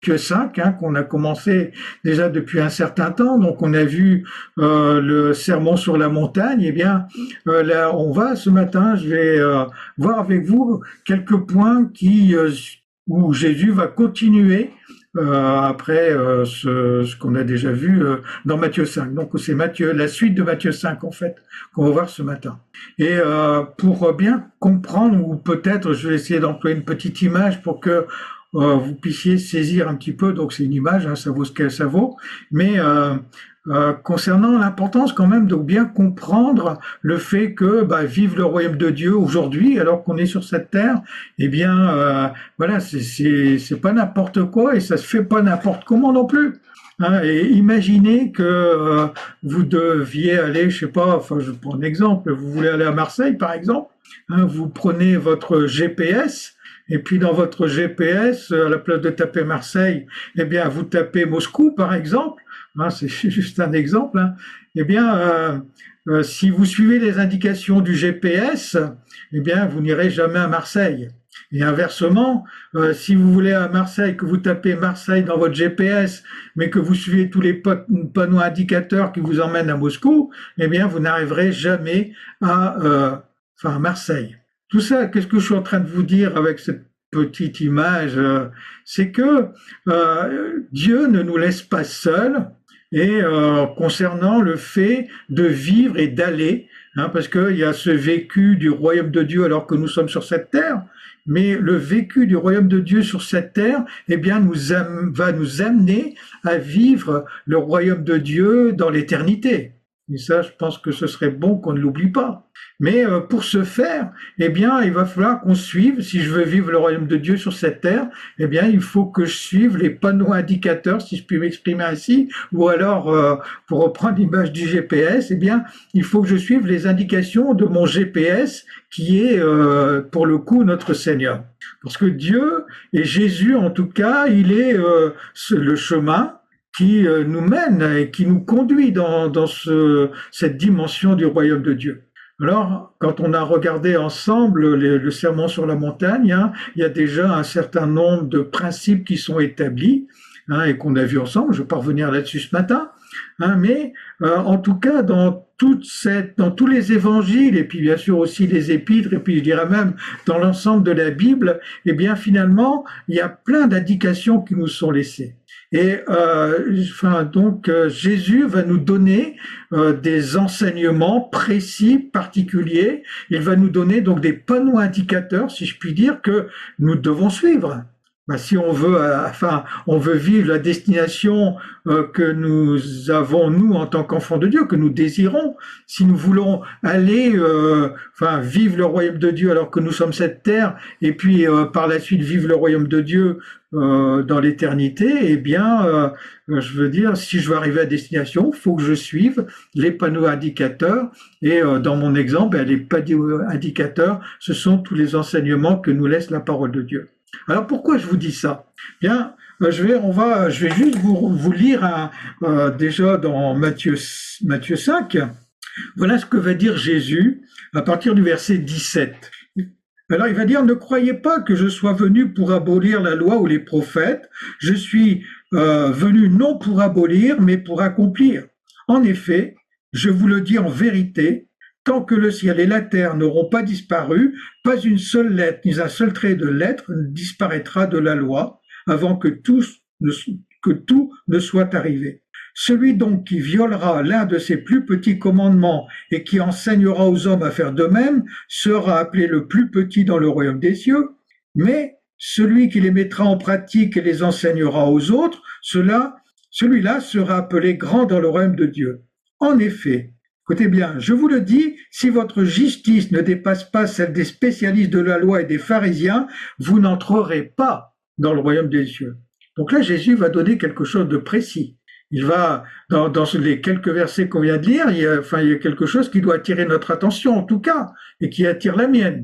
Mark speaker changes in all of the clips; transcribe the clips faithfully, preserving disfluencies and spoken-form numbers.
Speaker 1: Matthieu cinq, hein, qu'on a commencé déjà depuis un certain temps. Donc on a vu euh, le sermon sur la montagne. Eh bien, euh, là, on va ce matin, je vais euh, voir avec vous quelques points qui euh, où Jésus va continuer euh, après euh, ce, ce qu'on a déjà vu euh, dans Matthieu cinq. Donc c'est Matthieu, la suite de Matthieu cinq en fait, qu'on va voir ce matin. Et euh, pour bien comprendre, ou peut-être je vais essayer d'employer une petite image pour que euh, vous puissiez saisir un petit peu, donc c'est une image, hein, ça vaut ce que ça vaut, mais euh, euh, concernant l'importance quand même de bien comprendre le fait que bah, vive le royaume de Dieu aujourd'hui, alors qu'on est sur cette terre, eh bien euh, voilà, c'est, c'est, c'est pas n'importe quoi et ça se fait pas n'importe comment non plus. Hein, et imaginez que euh, vous deviez aller, je sais pas, enfin je prends un exemple, vous voulez aller à Marseille par exemple, hein, vous prenez votre G P S. Et puis dans votre G P S, à la place de taper Marseille, eh bien vous tapez Moscou par exemple. Hein, c'est juste un exemple. Hein. Eh bien, euh, euh, si vous suivez les indications du G P S, eh bien vous n'irez jamais à Marseille. Et inversement, euh, si vous voulez à Marseille, que vous tapez Marseille dans votre G P S, mais que vous suivez tous les panneaux indicateurs qui vous emmènent à Moscou, eh bien vous n'arriverez jamais à, euh, enfin, à Marseille. Tout ça, qu'est-ce que je suis en train de vous dire avec cette petite image? C'est que euh, Dieu ne nous laisse pas seuls, et euh, concernant le fait de vivre et d'aller, hein, parce qu'il y a ce vécu du royaume de Dieu alors que nous sommes sur cette terre, mais le vécu du royaume de Dieu sur cette terre, eh bien, nous am- va nous amener à vivre le royaume de Dieu dans l'éternité. Et ça, je pense que ce serait bon qu'on ne l'oublie pas. Mais euh, pour ce faire, eh bien, il va falloir qu'on suive, si je veux vivre le royaume de Dieu sur cette terre, eh bien, il faut que je suive les panneaux indicateurs, si je puis m'exprimer ainsi, ou alors, euh, pour reprendre l'image du G P S, eh bien, il faut que je suive les indications de mon G P S, qui est, euh, pour le coup, notre Seigneur. Parce que Dieu, et Jésus en tout cas, il est euh, le chemin qui euh, nous mène et qui nous conduit dans, dans ce, cette dimension du royaume de Dieu. Alors, quand on a regardé ensemble le, le sermon sur la montagne, hein, il y a déjà un certain nombre de principes qui sont établis, hein, et qu'on a vu ensemble. Je ne vais pas revenir là-dessus ce matin, hein, mais euh, en tout cas, dans toute cette, dans tous les évangiles, et puis bien sûr aussi les épîtres, et puis je dirais même dans l'ensemble de la Bible, eh bien finalement, il y a plein d'indications qui nous sont laissées. Et euh, enfin, donc euh, Jésus va nous donner euh, des enseignements précis, particuliers. Il va nous donner donc des panneaux indicateurs, si je puis dire, que nous devons suivre. Ben, si on veut, euh, enfin, on veut vivre la destination euh, que nous avons nous en tant qu'enfants de Dieu, que nous désirons. Si nous voulons aller, euh, enfin, vivre le royaume de Dieu alors que nous sommes cette terre, et puis euh, par la suite vivre le royaume de Dieu euh, dans l'éternité, eh bien, euh, je veux dire, si je veux arriver à destination, il faut que je suive les panneaux indicateurs. Et euh, dans mon exemple, ben, les panneaux indicateurs, ce sont tous les enseignements que nous laisse la parole de Dieu. Alors pourquoi je vous dis ça? Bien, je vais, on va, je vais juste vous, vous lire un, euh, déjà dans Matthieu, Matthieu cinq. Voilà ce que va dire Jésus à partir du verset dix-sept. Alors il va dire, ne croyez pas que je sois venu pour abolir la loi ou les prophètes. Je suis euh, venu non pour abolir, mais pour accomplir. En effet, je vous le dis en vérité, tant que le ciel et la terre n'auront pas disparu, pas une seule lettre, ni un seul trait de lettre ne disparaîtra de la loi, avant que tout ne, que tout ne soit arrivé. Celui donc qui violera l'un de ces plus petits commandements et qui enseignera aux hommes à faire de même, sera appelé le plus petit dans le royaume des cieux, mais celui qui les mettra en pratique et les enseignera aux autres, cela, celui-là sera appelé grand dans le royaume de Dieu. En effet, écoutez bien, je vous le dis, si votre justice ne dépasse pas celle des spécialistes de la loi et des pharisiens, vous n'entrerez pas dans le royaume des cieux. Donc là, Jésus va donner quelque chose de précis. Il va, dans, dans les quelques versets qu'on vient de lire, il y a, enfin, il y a quelque chose qui doit attirer notre attention, en tout cas, et qui attire la mienne.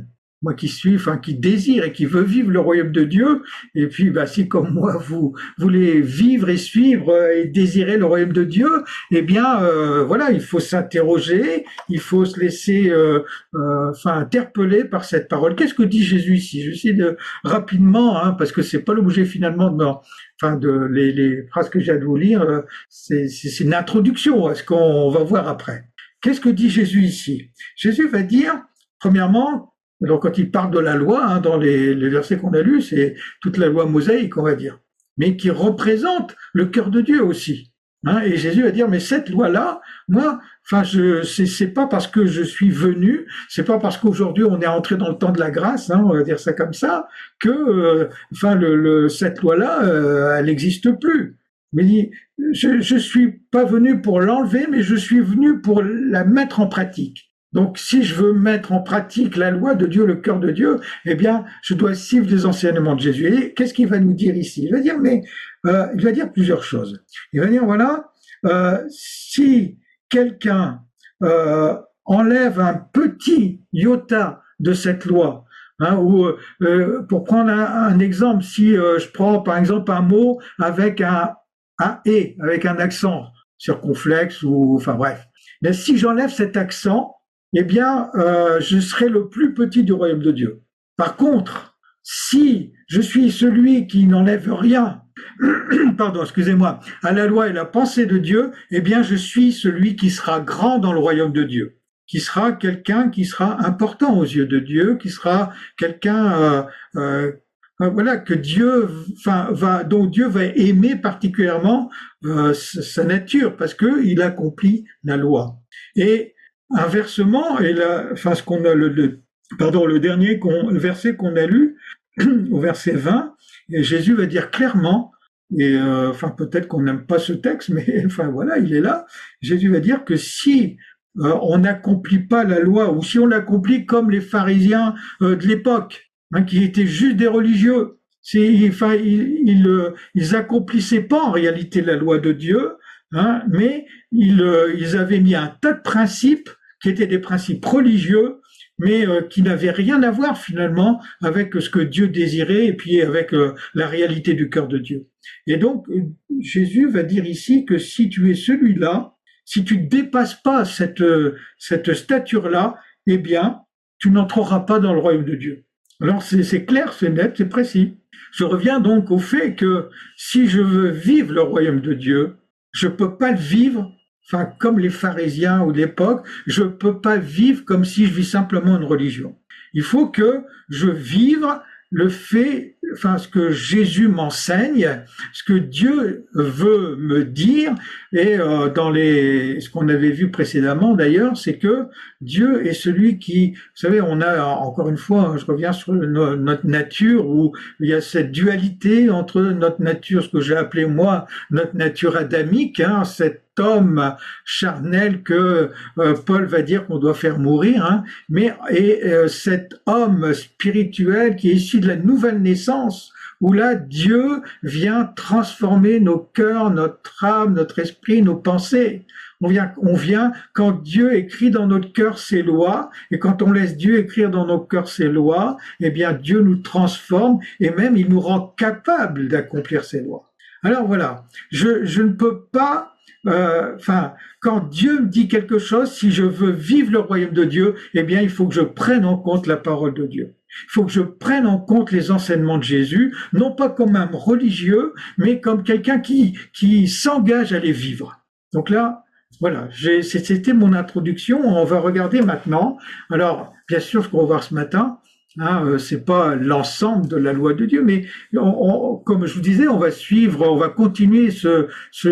Speaker 1: moi qui suis, enfin qui désire et qui veut vivre le royaume de Dieu, et puis bah, si comme moi vous voulez vivre et suivre euh, et désirer le royaume de Dieu, eh bien euh, voilà, il faut s'interroger, il faut se laisser euh, euh, enfin interpeller par cette parole. Qu'est-ce que dit Jésus ici? Je vais essayer de rapidement, hein, parce que c'est pas l'objet finalement de, enfin de les, les phrases que j'ai à vous lire, euh, c'est, c'est, c'est une introduction à ce qu'on va voir après. Qu'est-ce que dit Jésus ici? Jésus va dire, premièrement, donc quand il parle de la loi, hein, dans les, les versets qu'on a lus, c'est toute la loi mosaïque, on va dire, mais qui représente le cœur de Dieu aussi. Hein, et Jésus va dire, mais cette loi-là, moi, enfin, je, c'est, c'est pas parce que je suis venu, c'est pas parce qu'aujourd'hui on est entré dans le temps de la grâce, hein, on va dire ça comme ça, que, euh, enfin, le, le, cette loi-là, euh, elle n'existe plus. Mais je, je suis pas venu pour l'enlever, mais je suis venu pour la mettre en pratique. Donc, si je veux mettre en pratique la loi de Dieu, le cœur de Dieu, eh bien, je dois suivre les enseignements de Jésus. Et qu'est-ce qu'il va nous dire ici? Il va dire, mais euh, il va dire plusieurs choses. Il va dire, voilà, euh, si quelqu'un euh, enlève un petit iota de cette loi, hein, ou euh, pour prendre un, un exemple, si euh, je prends par exemple un mot avec un un et, avec un accent circonflexe ou, enfin bref. Mais si j'enlève cet accent, eh bien, euh, je serai le plus petit du royaume de Dieu. Par contre, si je suis celui qui n'enlève rien, pardon, excusez-moi, à la loi et la pensée de Dieu, eh bien, je suis celui qui sera grand dans le royaume de Dieu, qui sera quelqu'un qui sera important aux yeux de Dieu, qui sera quelqu'un euh, euh, voilà que Dieu, enfin, va, dont Dieu va aimer particulièrement euh, sa nature parce que il accomplit la loi. Et inversement, et là, enfin, ce qu'on a le, le pardon, le dernier qu'on, le verset qu'on a lu, au verset vingt, et Jésus va dire clairement, et euh, enfin peut-être qu'on n'aime pas ce texte, mais enfin voilà, il est là. Jésus va dire que si euh, on n'accomplit pas la loi, ou si on l'accomplit comme les pharisiens euh, de l'époque, hein, qui étaient juste des religieux. C'est, enfin, ils, ils, ils accomplissaient pas en réalité la loi de Dieu, hein, mais ils, ils avaient mis un tas de principes qui étaient des principes religieux, mais euh, qui n'avaient rien à voir finalement avec ce que Dieu désirait et puis avec euh, la réalité du cœur de Dieu. Et donc, Jésus va dire ici que si tu es celui-là, si tu ne dépasses pas cette, cette stature-là, eh bien, tu n'entreras pas dans le royaume de Dieu. Alors c'est, c'est clair, c'est net, c'est précis. Je reviens donc au fait que si je veux vivre le royaume de Dieu, je peux pas le vivre, enfin comme les pharisiens ou de l'époque, je peux pas vivre comme si je vis simplement une religion. Il faut que je vive le fait, enfin ce que Jésus m'enseigne, ce que Dieu veut me dire, et euh, dans les, ce qu'on avait vu précédemment d'ailleurs, c'est que Dieu est celui qui, vous savez, on a encore une fois, je reviens sur no, notre nature où il y a cette dualité entre notre nature, ce que j'ai appelé moi notre nature adamique, hein, cet homme charnel que euh, Paul va dire qu'on doit faire mourir, hein, mais et euh, cet homme spirituel qui est issu de la nouvelle naissance, où là Dieu vient transformer nos cœurs, notre âme, notre esprit, nos pensées. On vient, on vient quand Dieu écrit dans notre cœur ses lois, et quand on laisse Dieu écrire dans nos cœurs ses lois, eh bien Dieu nous transforme et même il nous rend capables d'accomplir ses lois. Alors voilà, je, je ne peux pas Euh, enfin, quand Dieu me dit quelque chose, si je veux vivre le royaume de Dieu, eh bien, il faut que je prenne en compte la parole de Dieu. Il faut que je prenne en compte les enseignements de Jésus, non pas comme un religieux, mais comme quelqu'un qui, qui s'engage à les vivre. Donc là, voilà, j'ai, c'était mon introduction. On va regarder maintenant. Alors, bien sûr, ce qu'on va voir ce matin, Hein, euh, c'est pas l'ensemble de la loi de Dieu, mais on, on, comme je vous disais, on va suivre, on va continuer ce,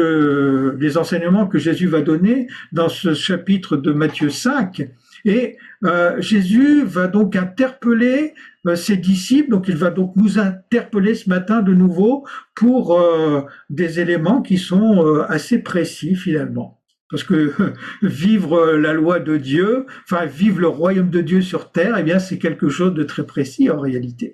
Speaker 1: ce, les enseignements que Jésus va donner dans ce chapitre de Matthieu cinq. Et euh, Jésus va donc interpeller euh, ses disciples, donc il va donc nous interpeller ce matin de nouveau pour euh, des éléments qui sont euh, assez précis finalement. Parce que vivre la loi de Dieu, enfin vivre le royaume de Dieu sur terre, eh bien c'est quelque chose de très précis en réalité.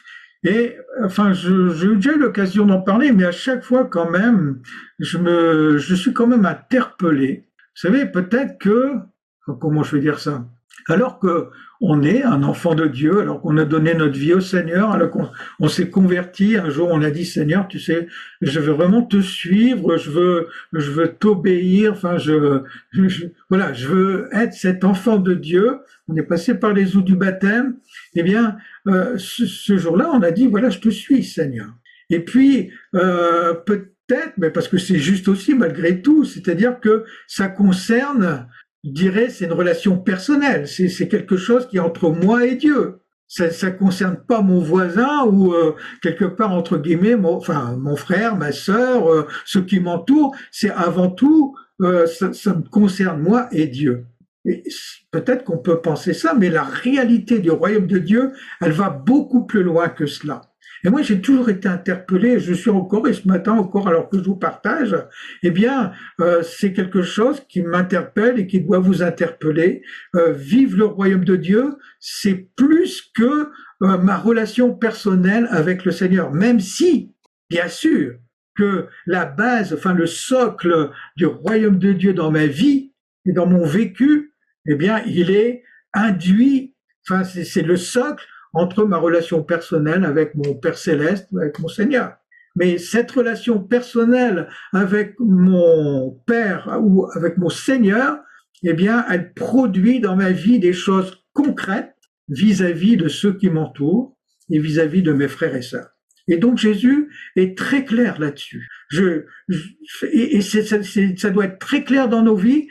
Speaker 1: Et enfin, je, j'ai déjà eu l'occasion d'en parler, mais à chaque fois quand même, je me, je suis quand même interpellé. Vous savez, peut-être que, comment je vais dire ça, Alors que on est un enfant de Dieu, alors qu'on a donné notre vie au Seigneur, alors qu'on on s'est converti, un jour on a dit Seigneur, tu sais, je veux vraiment te suivre, je veux, je veux t'obéir, enfin je, je- je- voilà, je veux être cet enfant de Dieu. On est passé par les eaux du baptême. Eh bien, euh, ce, ce jour-là, on a dit voilà, je te suis, Seigneur. Et puis euh, peut-être, mais parce que c'est juste aussi malgré tout, c'est-à-dire que ça concerne, je dirais, c'est une relation personnelle. C'est, c'est quelque chose qui est entre moi et Dieu. Ça, ça concerne pas mon voisin ou euh, quelque part entre guillemets, mon, enfin mon frère, ma sœur, euh, ceux qui m'entourent. C'est avant tout, euh, ça, ça me concerne moi et Dieu. Et peut-être qu'on peut penser ça, mais la réalité du royaume de Dieu, elle va beaucoup plus loin que cela. Et moi, j'ai toujours été interpellé, je suis encore, et ce matin encore, alors que je vous partage, eh bien, euh, c'est quelque chose qui m'interpelle et qui doit vous interpeller. Euh, vive le royaume de Dieu, c'est plus que euh, ma relation personnelle avec le Seigneur, même si, bien sûr, que la base, enfin le socle du royaume de Dieu dans ma vie et dans mon vécu, eh bien, il est induit, enfin, c'est, c'est le socle entre ma relation personnelle avec mon Père céleste, avec mon Seigneur. Mais cette relation personnelle avec mon Père ou avec mon Seigneur, eh bien, elle produit dans ma vie des choses concrètes vis-à-vis de ceux qui m'entourent et vis-à-vis de mes frères et sœurs. Et donc Jésus est très clair là-dessus. Je, je, et et c'est, c'est, ça doit être très clair dans nos vies.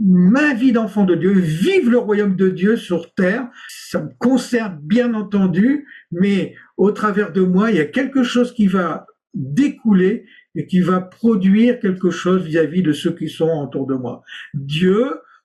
Speaker 1: Ma vie d'enfant de Dieu, vive le royaume de Dieu sur terre. Ça me concerne bien entendu, mais au travers de moi, il y a quelque chose qui va découler et qui va produire quelque chose vis-à-vis de ceux qui sont autour de moi. Dieu,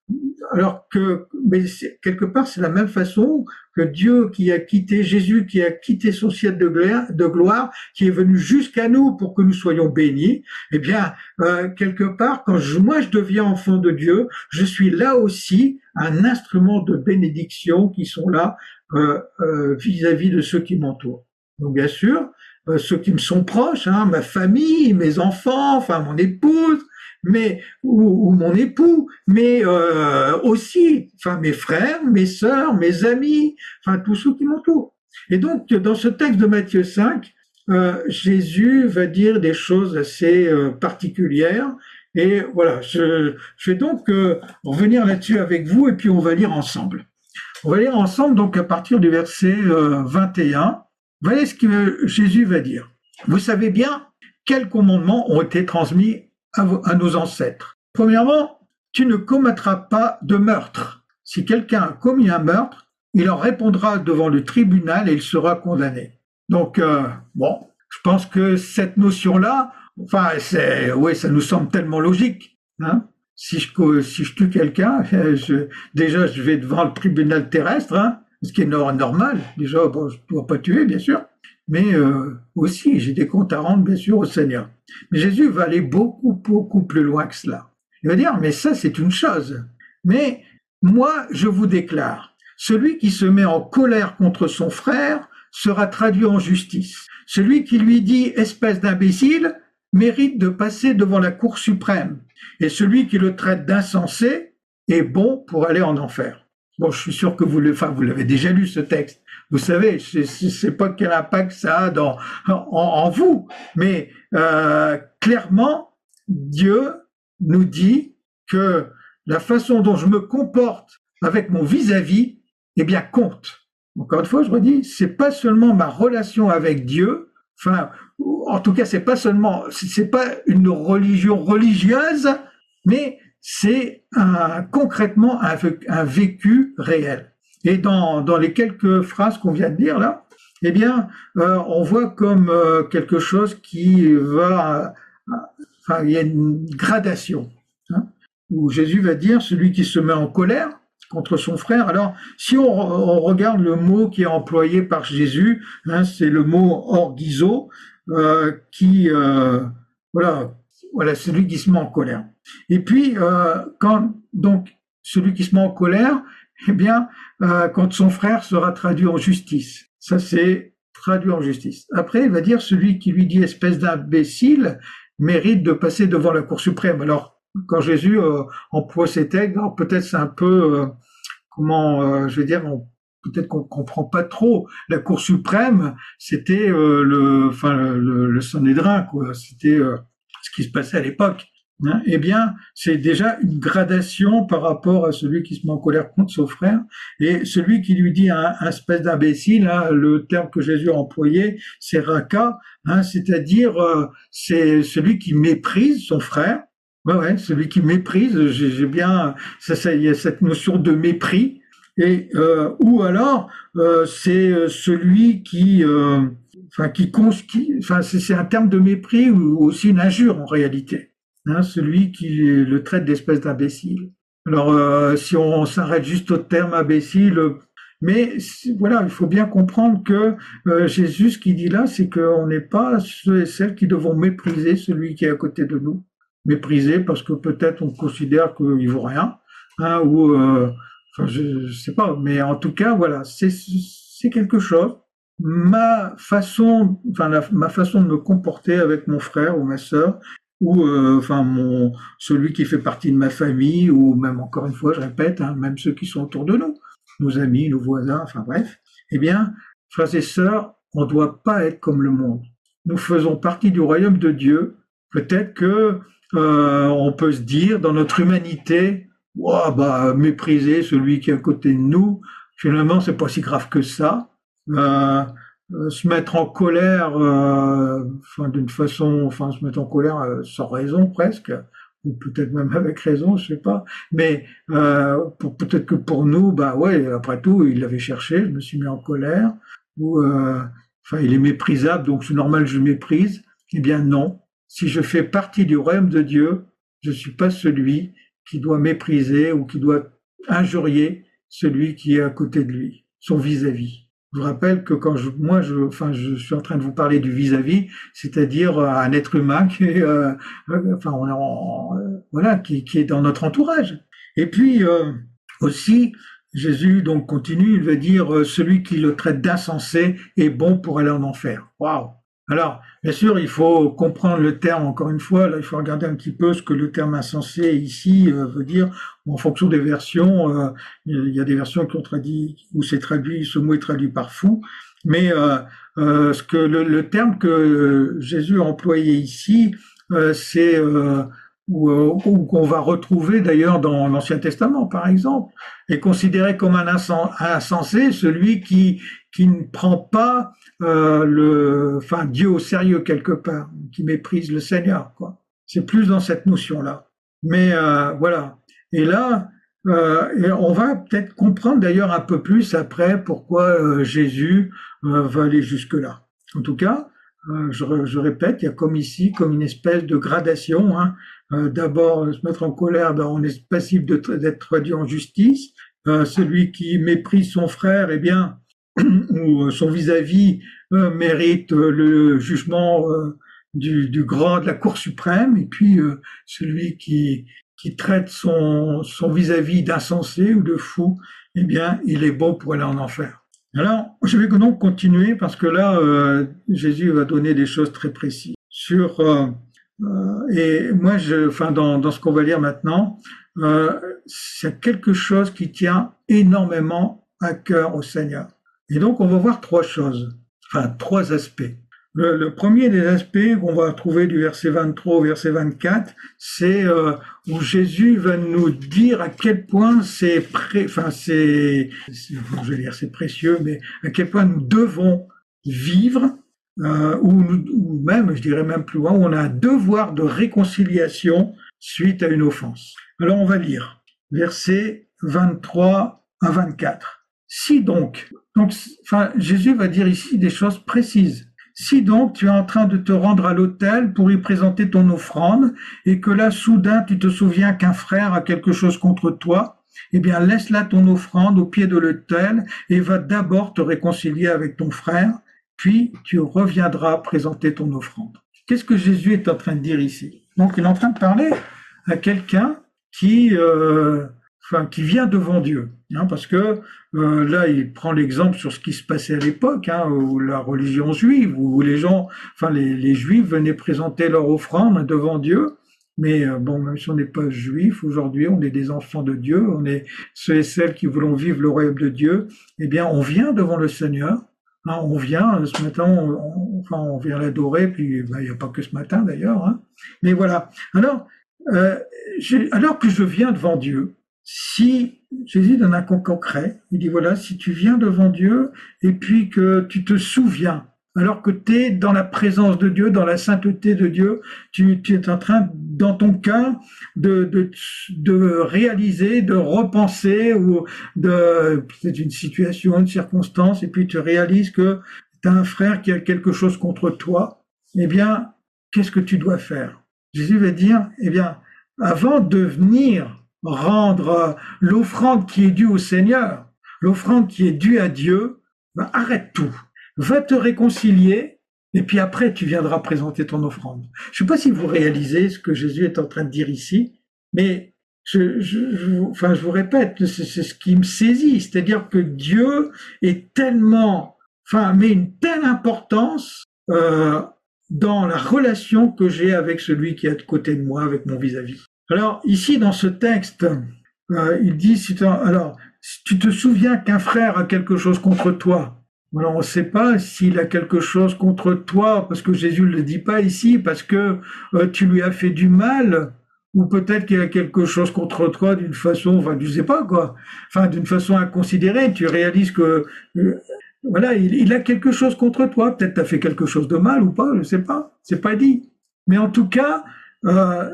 Speaker 1: alors que, mais c'est, quelque part, c'est la même façon que Dieu qui a quitté, Jésus qui a quitté son ciel de gloire, de gloire qui est venu jusqu'à nous pour que nous soyons bénis. Eh bien, euh, quelque part, quand je, moi je deviens enfant de Dieu, je suis là aussi un instrument de bénédiction qui sont là euh, euh, vis-à-vis de ceux qui m'entourent. Donc, bien sûr, euh, ceux qui me sont proches, hein, ma famille, mes enfants, enfin mon épouse, mais ou, ou mon époux, mais euh, aussi, enfin mes frères, mes sœurs, mes amis, enfin tous ceux qui m'entourent. Et donc dans ce texte de Matthieu cinq, euh, Jésus va dire des choses assez euh, particulières. Et voilà, je, je vais donc euh, revenir là-dessus avec vous et puis on va lire ensemble. On va lire ensemble donc à partir du verset euh, vingt et un. Voyez ce que Jésus va dire. Vous savez bien quels commandements ont été transmis à nos ancêtres. Premièrement, tu ne commettras pas de meurtre. Si quelqu'un a commis un meurtre, il en répondra devant le tribunal et il sera condamné. Donc, euh, bon, je pense que cette notion-là, enfin, c'est, oui, ça nous semble tellement logique. Hein. Si je, si je tue quelqu'un, je, déjà, je vais devant le tribunal terrestre, hein, ce qui est normal. Déjà, bon, je ne dois pas tuer, bien sûr. Mais euh, aussi, j'ai des comptes à rendre, bien sûr, au Seigneur. Mais Jésus va aller beaucoup, beaucoup plus loin que cela. Il va dire, mais ça, c'est une chose. Mais moi, je vous déclare, celui qui se met en colère contre son frère sera traduit en justice. Celui qui lui dit, espèce d'imbécile, mérite de passer devant la Cour suprême. Et celui qui le traite d'insensé est bon pour aller en enfer. Bon, je suis sûr que vous, le, enfin, vous l'avez déjà lu, ce texte. Vous savez, je ne sais pas quel impact ça a dans, en, en vous, mais euh, clairement, Dieu nous dit que la façon dont je me comporte avec mon vis-à-vis, eh bien, compte. Encore une fois, je redis, c'est pas seulement ma relation avec Dieu, enfin, en tout cas, c'est pas seulement, c'est pas une religion religieuse, mais c'est un, concrètement un, un vécu réel. Et dans, dans les quelques phrases qu'on vient de dire là, eh bien, euh, on voit comme euh, quelque chose qui va, euh, enfin, il y a une gradation, hein, où Jésus va dire celui qui se met en colère contre son frère. Alors, si on, on regarde le mot qui est employé par Jésus, hein, c'est le mot orgizo, euh, qui, euh, voilà, voilà, celui qui se met en colère. Et puis, euh, quand donc celui qui se met en colère, eh bien, euh, quand son frère sera traduit en justice. Ça, c'est traduit en justice. Après, il va dire celui qui lui dit espèce d'imbécile mérite de passer devant la Cour suprême. Alors, quand Jésus euh, emploie ces textes, peut-être c'est un peu, euh, comment, euh, je veux dire, on, peut-être qu'on comprend pas trop. La Cour suprême, c'était euh, le, enfin le, le Sanhédrin, quoi. C'était euh, ce qui se passait à l'époque. Hein. Eh bien, c'est déjà une gradation par rapport à celui qui se met en colère contre son frère et celui qui lui dit un, un espèce d'imbécile. Hein, le terme que Jésus a employé, c'est raka, hein, c'est-à-dire euh, c'est celui qui méprise son frère. Ouais, ouais, celui qui méprise. J'ai, j'ai bien, ça, ça, il y a cette notion de mépris. Et euh, ou alors euh, c'est celui qui, euh, enfin qui, qui enfin c'est, c'est un terme de mépris ou aussi une injure en réalité. Hein, celui qui le traite d'espèce d'imbécile. Alors euh, si on s'arrête juste au terme imbécile, mais voilà, il faut bien comprendre que euh, Jésus ce qu'il dit là, c'est qu'on n'est pas ceux et celles qui devons mépriser celui qui est à côté de nous, mépriser parce que peut-être on considère qu'il vaut rien, hein, ou euh, Enfin, je, ne sais pas, mais en tout cas, voilà, c'est, c'est quelque chose. Ma façon, enfin, la, ma façon de me comporter avec mon frère ou ma sœur, ou euh, enfin mon, celui qui fait partie de ma famille, ou même encore une fois, je répète, hein, même ceux qui sont autour de nous, nos amis, nos voisins, enfin bref. Eh bien, frères et sœurs, on ne doit pas être comme le monde. Nous faisons partie du royaume de Dieu. Peut-être que euh, on peut se dire dans notre humanité. Wow, bah, mépriser celui qui est à côté de nous, finalement, c'est pas si grave que ça. Euh, euh, se mettre en colère, euh, enfin, d'une façon, enfin, se mettre en colère euh, sans raison presque, ou peut-être même avec raison, je sais pas. Mais euh, pour, peut-être que pour nous, bah ouais, après tout, il l'avait cherché, je me suis mis en colère, ou euh, enfin, il est méprisable, donc c'est normal que je le méprise. Eh bien non, si je fais partie du royaume de Dieu, je suis pas celui qui doit mépriser ou qui doit injurier celui qui est à côté de lui, son vis-à-vis. Je vous rappelle que quand je, moi, je, enfin, je suis en train de vous parler du vis-à-vis, c'est-à-dire un être humain qui est, euh, enfin, on, on, voilà, qui, qui est dans notre entourage. Et puis euh, aussi, Jésus donc continue, il veut dire celui qui le traite d'insensé est bon pour aller en enfer. Waouh! Alors, bien sûr, il faut comprendre le terme, encore une fois, là, il faut regarder un petit peu ce que le terme insensé ici euh, veut dire, en fonction des versions, euh, il y a des versions qui ont traduit, où c'est traduit, ce mot est traduit par fou, mais euh, euh, ce que le, le terme que Jésus a employé ici, euh, c'est, euh, ou, ou qu'on va retrouver d'ailleurs dans l'Ancien Testament, par exemple, est considéré comme un insensé, celui qui, qui ne prend pas euh, le, enfin Dieu au sérieux quelque part, qui méprise le Seigneur, quoi. C'est plus dans cette notion-là. Mais euh, voilà. Et là, euh, et on va peut-être comprendre d'ailleurs un peu plus après pourquoi euh, Jésus euh, va aller jusque-là. En tout cas, euh, je, je répète, il y a comme ici, comme une espèce de gradation. Hein. Euh, d'abord, se mettre en colère, ben, on est passible de, d'être traduit en justice. Euh, celui qui méprise son frère, eh bien, ou son vis-à-vis euh, mérite euh, le jugement euh, du, du grand de la Cour suprême, et puis euh, celui qui, qui traite son, son vis-à-vis d'insensé ou de fou, eh bien, il est bon pour aller en enfer. Alors, je vais donc continuer parce que là, euh, Jésus va donner des choses très précises sur euh, euh, et moi, je, enfin, dans, dans ce qu'on va lire maintenant, euh, c'est quelque chose qui tient énormément à cœur au Seigneur. Et donc, on va voir trois choses, enfin, trois aspects. Le, le premier des aspects qu'on va trouver du verset vingt-trois au verset vingt-quatre, c'est euh, où Jésus va nous dire à quel point c'est, pré, enfin, c'est, c'est, je vais dire, c'est précieux, mais à quel point nous devons vivre, euh, ou, nous, ou même, je dirais même plus loin, où on a un devoir de réconciliation suite à une offense. Alors, on va lire versets vingt-trois à vingt-quatre. Si donc, donc, enfin, Jésus va dire ici des choses précises. Si donc tu es en train de te rendre à l'autel pour y présenter ton offrande, et que là, soudain, tu te souviens qu'un frère a quelque chose contre toi, eh bien, laisse là ton offrande au pied de l'autel et va d'abord te réconcilier avec ton frère, puis tu reviendras présenter ton offrande. Qu'est-ce que Jésus est en train de dire ici? Donc, il est en train de parler à quelqu'un qui... Euh, Enfin, qui vient devant Dieu, hein, parce que euh, là, il prend l'exemple sur ce qui se passait à l'époque, hein, où la religion juive, où les gens, enfin les, les Juifs venaient présenter leur offrande devant Dieu, Mais euh, bon, même si on n'est pas juif, aujourd'hui, on est des enfants de Dieu, on est ceux et celles qui voulons vivre le royaume de Dieu, eh bien, on vient devant le Seigneur, hein, on vient, ce matin, on, on- enfin, on vient l'adorer, puis ben, il n'y a pas que ce matin d'ailleurs, hein. Mais voilà. Alors, euh, j'ai- alors que je viens devant Dieu, si Jésus donne un con- concret, il dit voilà, si tu viens devant Dieu et puis que tu te souviens, alors que tu es dans la présence de Dieu, dans la sainteté de Dieu, tu, tu es en train, dans ton cœur, de, de, de réaliser, de repenser, ou de peut-être une situation, une circonstance, et puis tu réalises que tu as un frère qui a quelque chose contre toi, eh bien, qu'est-ce que tu dois faire? Jésus va dire, eh bien, avant de venir rendre l'offrande qui est due au Seigneur, l'offrande qui est due à Dieu, ben, arrête tout, va te réconcilier, et puis après tu viendras présenter ton offrande. Je ne sais pas si vous réalisez ce que Jésus est en train de dire ici, mais je, je, je, enfin, je vous répète, c'est, c'est ce qui me saisit, c'est-à-dire que Dieu est tellement, enfin, met une telle importance euh, dans la relation que j'ai avec celui qui est à côté de moi, avec mon vis-à-vis. Alors ici dans ce texte, euh, il dit, si alors si tu te souviens qu'un frère a quelque chose contre toi, alors on ne sait pas s'il a quelque chose contre toi, parce que Jésus ne le dit pas ici, parce que euh, tu lui as fait du mal, ou peut-être qu'il a quelque chose contre toi d'une façon, enfin, je sais pas quoi, enfin, d'une façon inconsidérée. Tu réalises que, euh, voilà, il, il a quelque chose contre toi. Peut-être tu as fait quelque chose de mal ou pas, je sais pas. C'est pas dit. Mais en tout cas, euh,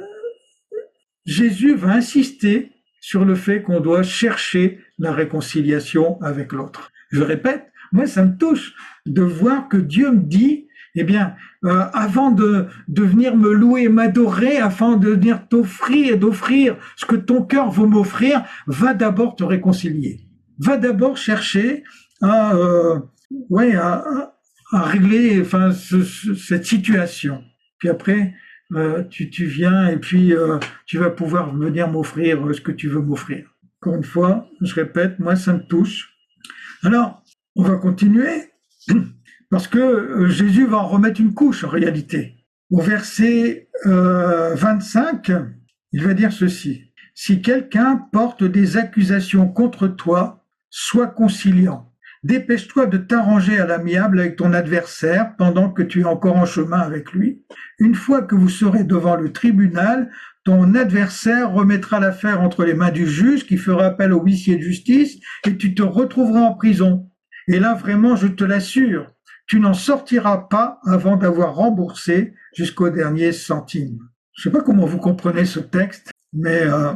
Speaker 1: Jésus va insister sur le fait qu'on doit chercher la réconciliation avec l'autre. Je répète, moi ça me touche de voir que Dieu me dit, eh bien, euh, avant de, de venir me louer, m'adorer, afin de venir t'offrir, d'offrir ce que ton cœur veut m'offrir, va d'abord te réconcilier. Va d'abord chercher à, euh, ouais, à, à régler, enfin, ce, ce, cette situation. Puis après, euh, tu, tu viens et puis euh, tu vas pouvoir venir m'offrir ce que tu veux m'offrir. Encore une fois, je répète, moi ça me touche. Alors, on va continuer, parce que euh, Jésus va en remettre une couche en réalité. Au verset euh, vingt-cinq, il va dire ceci. Si quelqu'un porte des accusations contre toi, sois conciliant. Dépêche-toi de t'arranger à l'amiable avec ton adversaire pendant que tu es encore en chemin avec lui. Une fois que vous serez devant le tribunal, ton adversaire remettra l'affaire entre les mains du juge qui fera appel au huissier de justice et tu te retrouveras en prison. Et là, vraiment, je te l'assure, tu n'en sortiras pas avant d'avoir remboursé jusqu'au dernier centime. Je ne sais pas comment vous comprenez ce texte, mais euh,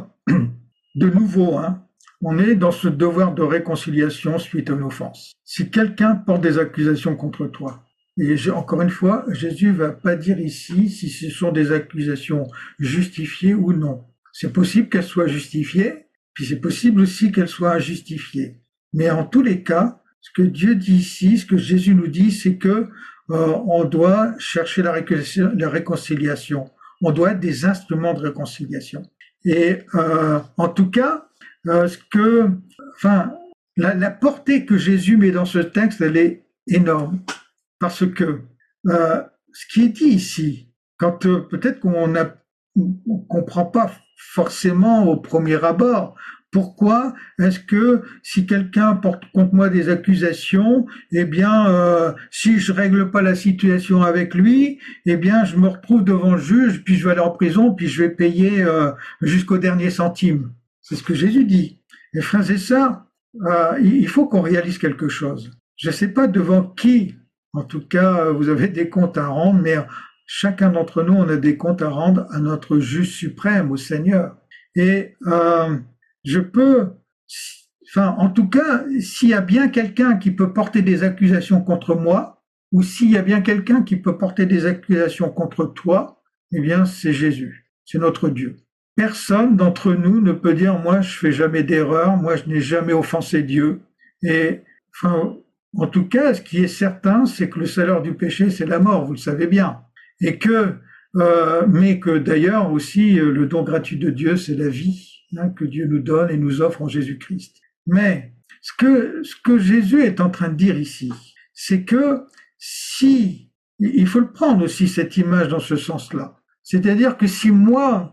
Speaker 1: de nouveau, hein, on est dans ce devoir de réconciliation suite à une offense. Si quelqu'un porte des accusations contre toi, et encore une fois, Jésus va pas dire ici si ce sont des accusations justifiées ou non. C'est possible qu'elles soient justifiées, puis c'est possible aussi qu'elles soient injustifiées. Mais en tous les cas, ce que Dieu dit ici, ce que Jésus nous dit, c'est que euh, on doit chercher la, réconciliation, la réconciliation. On doit être des instruments de réconciliation. Et euh, en tout cas, euh, ce que, enfin, la, la portée que Jésus met dans ce texte, elle est énorme. Parce que euh, ce qui est dit ici, quand euh, peut-être qu'on ne comprend pas forcément au premier abord, pourquoi est-ce que si quelqu'un porte contre moi des accusations, eh bien, euh, si je règle pas la situation avec lui, eh bien, je me retrouve devant le juge, puis je vais aller en prison, puis je vais payer euh, jusqu'au dernier centime. C'est ce que Jésus dit. Et frères et sœurs, euh, il faut qu'on réalise quelque chose. Je ne sais pas devant qui. En tout cas, vous avez des comptes à rendre, mais chacun d'entre nous, on a des comptes à rendre à notre juge suprême, au Seigneur. Et euh, je peux, enfin, en tout cas, s'il y a bien quelqu'un qui peut porter des accusations contre moi, ou s'il y a bien quelqu'un qui peut porter des accusations contre toi, eh bien, c'est Jésus, c'est notre Dieu. Personne d'entre nous ne peut dire, moi, je fais jamais d'erreur, moi, je n'ai jamais offensé Dieu. Et, enfin, en tout cas, ce qui est certain, c'est que le salaire du péché, c'est la mort, vous le savez bien. Et que, euh, mais que d'ailleurs aussi, le don gratuit de Dieu, c'est la vie, hein, que Dieu nous donne et nous offre en Jésus-Christ. Mais ce que, ce que Jésus est en train de dire ici, c'est que si, il faut le prendre aussi, cette image dans ce sens-là. C'est-à-dire que si moi,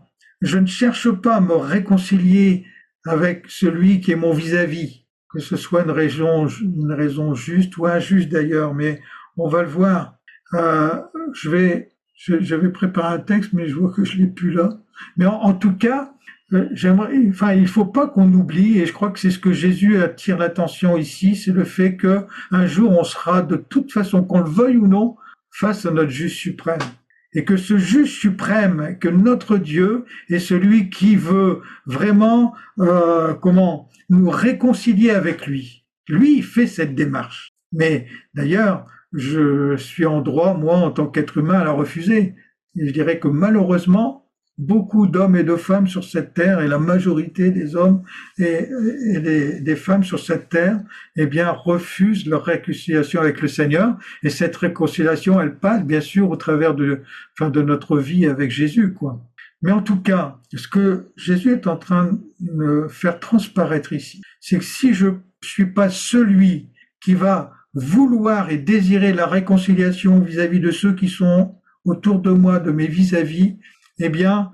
Speaker 1: je ne cherche pas à me réconcilier avec celui qui est mon vis-à-vis, que ce soit une raison, une raison juste ou injuste d'ailleurs, mais on va le voir. Euh, je vais, je, je vais préparer un texte, mais je vois que je l'ai plus là. Mais en, en tout cas, euh, j'aimerais, enfin, il faut pas qu'on oublie, et je crois que c'est ce que Jésus attire l'attention ici, c'est le fait que un jour on sera de toute façon, qu'on le veuille ou non, face à notre juge suprême. Et que ce juge suprême, que notre Dieu est celui qui veut vraiment, euh, comment, nous réconcilier avec lui. Lui, il fait cette démarche. Mais d'ailleurs, je suis en droit, moi, en tant qu'être humain, à la refuser. Et je dirais que malheureusement, beaucoup d'hommes et de femmes sur cette terre, et la majorité des hommes et, et des, des femmes sur cette terre, eh bien, refusent leur réconciliation avec le Seigneur. Et cette réconciliation, elle passe, bien sûr, au travers de, enfin, de notre vie avec Jésus, quoi. Mais en tout cas, ce que Jésus est en train de me faire transparaître ici, c'est que si je suis pas celui qui va vouloir et désirer la réconciliation vis-à-vis de ceux qui sont autour de moi, de mes vis-à-vis, eh bien,